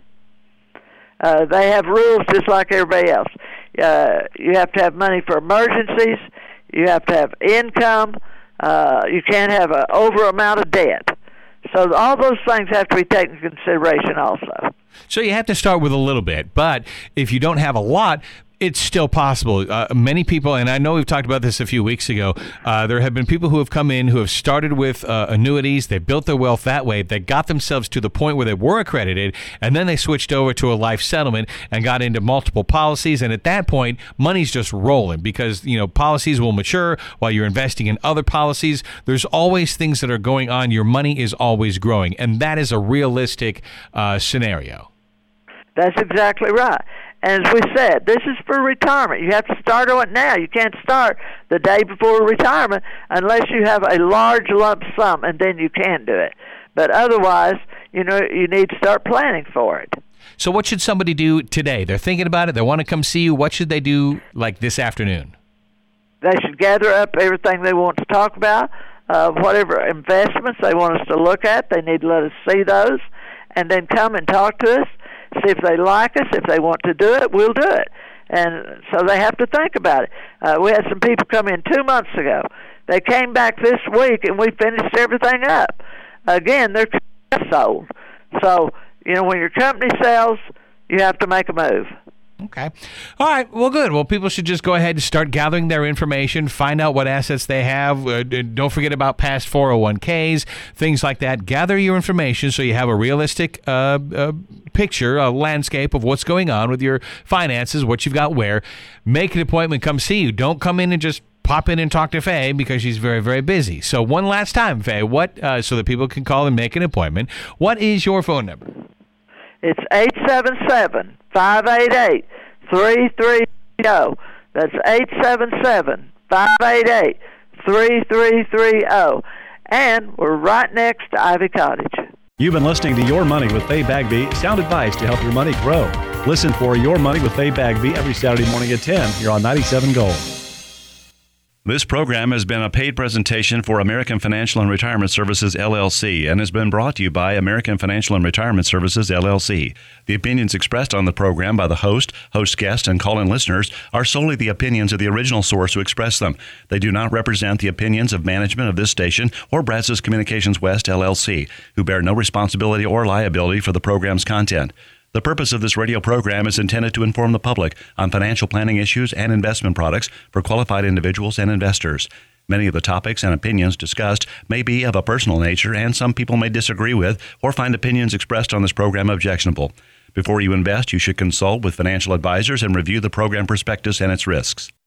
They have rules just like everybody else. You have to have money for emergencies. You have to have income. You can't have an over amount of debt. So all those things have to be taken into consideration also. So you have to start with a little bit, but if you don't have a lot, it's still possible. Many people, and I know we've talked about this a few weeks ago, there have been people who have come in who have started with annuities. They built their wealth that way. They got themselves to the point where they were accredited, and then they switched over to a life settlement and got into multiple policies. And at that point, money's just rolling because, policies will mature while you're investing in other policies. There's always things that are going on. Your money is always growing, and that is a realistic scenario. That's exactly right. And as we said, this is for retirement. You have to start on it now. You can't start the day before retirement unless you have a large lump sum, and then you can do it. But otherwise, you need to start planning for it. So what should somebody do today? They're thinking about it. They want to come see you. What should they do like this afternoon? They should gather up everything they want to talk about, whatever investments they want us to look at. They need to let us see those, and then come and talk to us. See if they like us. If they want to do it, we'll do it. And so they have to think about it. We had some people come in 2 months ago. They came back this week, and we finished everything up. Again, they're sold. So, when your company sells, you have to make a move. Okay. All right. Well, good. Well, people should just go ahead and start gathering their information, find out what assets they have. Don't forget about past 401ks, things like that. Gather your information so you have a realistic picture, a landscape of what's going on with your finances, what you've got where. Make an appointment. Come see you. Don't come in and just pop in and talk to Faye because she's very, very busy. So one last time, Faye, so that people can call and make an appointment, what is your phone number? It's 877-588-3330. That's 877-588-3330. And we're right next to Ivy Cottage. You've been listening to Your Money with Faye Bagby, sound advice to help your money grow. Listen for Your Money with Faye Bagby every Saturday morning at 10 here on 97 Gold. This program has been a paid presentation for American Financial and Retirement Services, LLC, and has been brought to you by American Financial and Retirement Services, LLC. The opinions expressed on the program by the host guest, and call-in listeners are solely the opinions of the original source who expressed them. They do not represent the opinions of management of this station or Brazos Communications West, LLC, who bear no responsibility or liability for the program's content. The purpose of this radio program is intended to inform the public on financial planning issues and investment products for qualified individuals and investors. Many of the topics and opinions discussed may be of a personal nature, and some people may disagree with or find opinions expressed on this program objectionable. Before you invest, you should consult with financial advisors and review the program prospectus and its risks.